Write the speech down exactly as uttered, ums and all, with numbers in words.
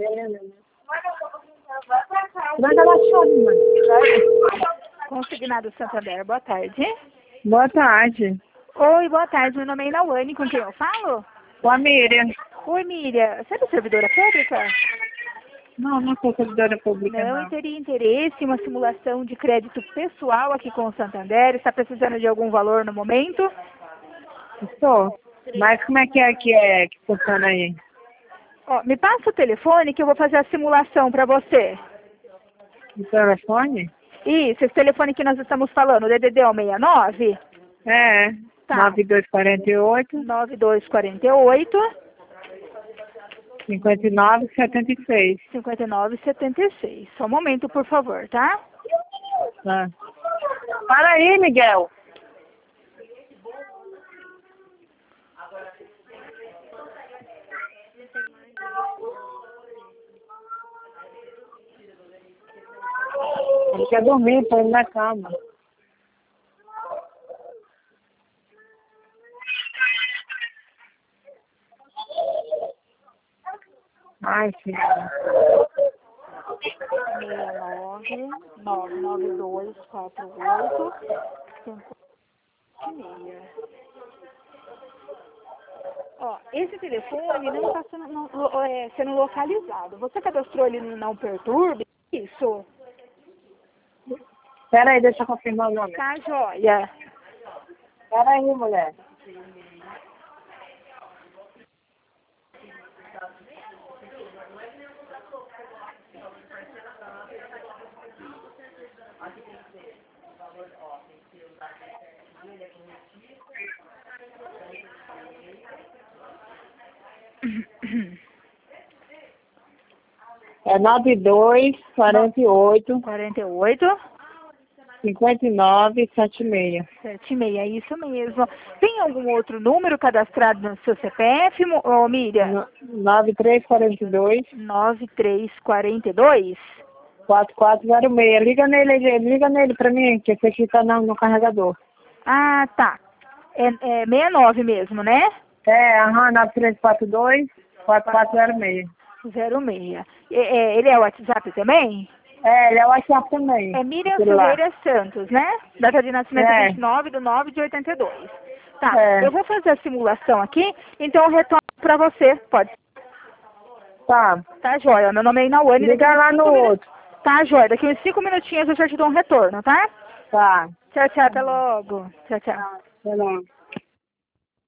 Branca da Chave, mãe. Consignado Santander, boa tarde. Boa tarde. Oi, boa tarde. Meu nome é Inawane, com quem eu falo? Com a Miriam. Oi, Miriam. Você é da servidora pública? Não, não sou servidora pública, Não, não. eu teria interesse em uma simulação de crédito pessoal aqui com o Santander. Está precisando de algum valor no momento? Estou. Mas como é que é que é que funciona aí? Ó, me passa o telefone que eu vou fazer a simulação para você. O telefone? Isso, esse telefone que nós estamos falando, o D D D é o sessenta e nove? É. Tá. nove dois quatro oito, nove dois quatro oito, cinquenta e nove, setenta e seis. cinquenta e nove setenta e seis. Só um momento, por favor, tá? Tá. Para aí, Miguel. Ele quer dormir, põe ele na cama. Ai, filho. seis nove, nove nove dois quatro oito, cinco seis. Ó, esse telefone não está sendo, não, lo- é, sendo localizado. Você cadastrou ele no Não Perturbe? Isso. Pera aí, deixa eu confirmar o nome. Tá, joia. Pera aí, mulher. É nove dois quatro oito, quarenta e oito, cinquenta e nove, setenta e seis. sete seis, é isso mesmo. Tem algum outro número cadastrado no seu C P F, mo- ô Miriam? No- nove três quatro dois, nove três quatro dois? quatro quatro zero seis. Liga nele, liga nele pra mim, que esse aqui tá no, no carregador. Ah, tá. É, é sessenta e nove mesmo, né? É, aham, nove três quatro dois, quatro quatro zero seis. zero seis. É, é, ele é o WhatsApp também? É, ele é o WhatsApp também. É Miriam Celular. Silveira Santos, né? Data de nascimento É. vinte e nove de nove de oitenta e dois. Tá, É. eu vou fazer a simulação aqui, então eu retorno pra você. Pode. Tá. Tá, joia. Meu nome é Inawane. Liga daqui uns lá cinco no minu- outro. Tá, joia. Daqui uns cinco minutinhos eu já te dou um retorno, tá? Tá. Tchau, tchau. Até logo. Tchau, tchau. Tá bom.